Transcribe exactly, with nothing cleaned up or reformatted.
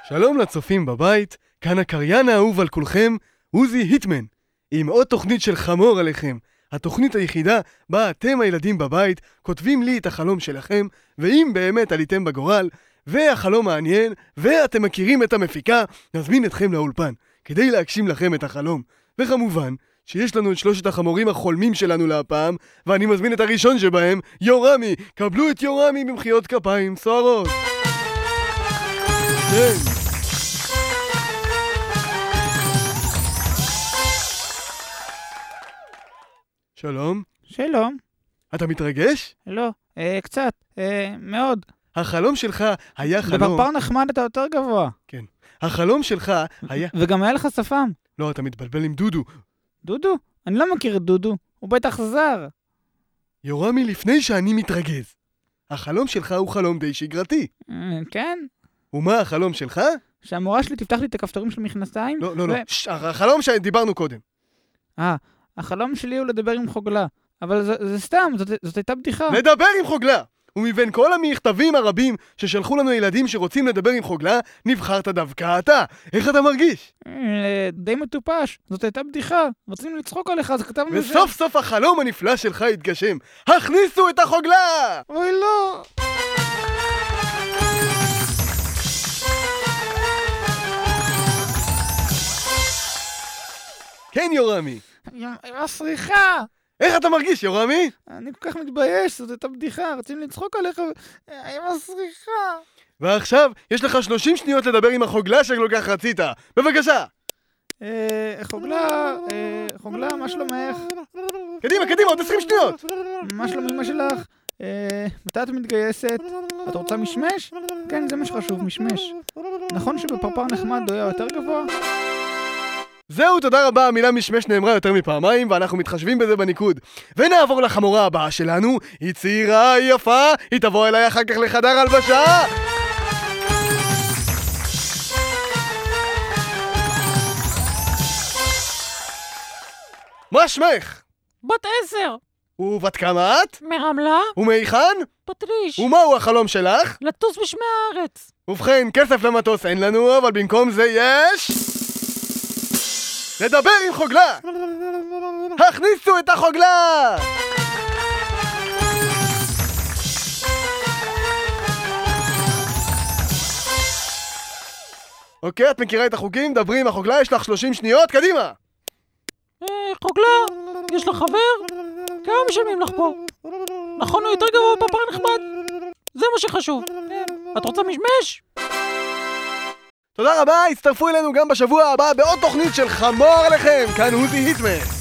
שלום לצופים בבית, כאן הקריין האהוב על כולכם, עוזי היטמן, עם עוד תוכנית של חמור עליכם. התוכנית היחידה בה אתם הילדים בבית כותבים לי את החלום שלכם, ואם באמת עליתם בגורל, והחלום מעניין, ואתם מכירים את המפיקה, נזמין אתכם לאולפן, כדי להגשים לכם את החלום. וכמובן, שיש לנו את שלושת החמורים החולמים שלנו להפעם, ואני מזמין את הראשון שבהם, יורמי. קבלו את יורמי במחיאות כפיים סוערות. כן. שלום. שלום. אתה מתרגש? לא, אה, קצת, אה, מאוד. החלום שלך היה חלום... בפרפר נחמד אתה יותר גבוה. כן. החלום שלך היה... וגם היה לך שפם. לא, אתה מתבלבל עם דודו. דודו? אני לא מכיר את דודו, הוא בטח זר. יורמי, לפני שאני מתרגז. החלום שלך הוא חלום די שגרתי. אה, כן? ומה החלום שלך? שהמורה שלי תפתח לי את הכפתורים של המכנסיים. לא, לא, ו... לא. ש... החלום שדיברנו קודם. אה, החלום שלי הוא לדבר עם חוגלה. אבל זה, זה סתם, זאת, זאת הייתה בדיחה. לדבר עם חוגלה! ומבין כל המכתבים הרבים ששלחו לנו ילדים שרוצים לדבר עם חוגלה, נבחרת דווקא אתה. איך אתה מרגיש? אה, די מטופש, זאת הייתה בדיחה. רצינו לצחוק עליך, אז כתבנו... וסוף ש... סוף החלום הנפלא שלך התגשם. הכניסו את החוגלה! אוי לא! כן, יורמי. יא סריחה! איך אתה מרגיש, יורמי? אני כל כך מתבייש, זאת הייתה בדיחה, רצינו לצחוק עליך, יא סריחה! ועכשיו, יש לך שלושים שניות לדבר עם החוגלה שכל כך רצית. בבקשה! אה, חוגלה, אה, חוגלה, מה שלומך? קדימה, קדימה, עוד עשרים שניות! מה שלום אמא שלך? אה, מתי את מתגייסת? את רוצה משמש? כן, זה מה שחשוב, משמש. נכון שבפרפר נחמד הוא היה יותר גבוה? זהו, תודה רבה, המילה משמש נאמרה יותר מפעמיים ואנחנו מתחשבים בזה בניקוד. ונעבור לחמורה הבאה שלנו, היא צעירה, היא יפה, היא תבוא אליי אחר כך לחדר הלבשה. מה שמך? בת עשר. ובת כמה את? מרמלה? ומהיכן? פטריש. ומהו החלום שלך? לטוס בשמי הארץ. ובכן, כסף למטוס אין לנו, אבל במקום זה יש... לדבר עם חוגלה! הכניסו את החוגלה! אוקיי, את מכירה את החוקים? דברי עם החוגלה, יש לך שלושים שניות, קדימה! אה, חוגלה, יש לך חבר? כמה משלמים לך פה? נכון, הוא יותר גבוה בפרפר נחמד? זה מה שחשוב. את רוצה משמש? תודה רבה, הצטרפו אלינו גם בשבוע הבא בעוד תוכנית של חמור עליכם, כאן עוזי היטמן.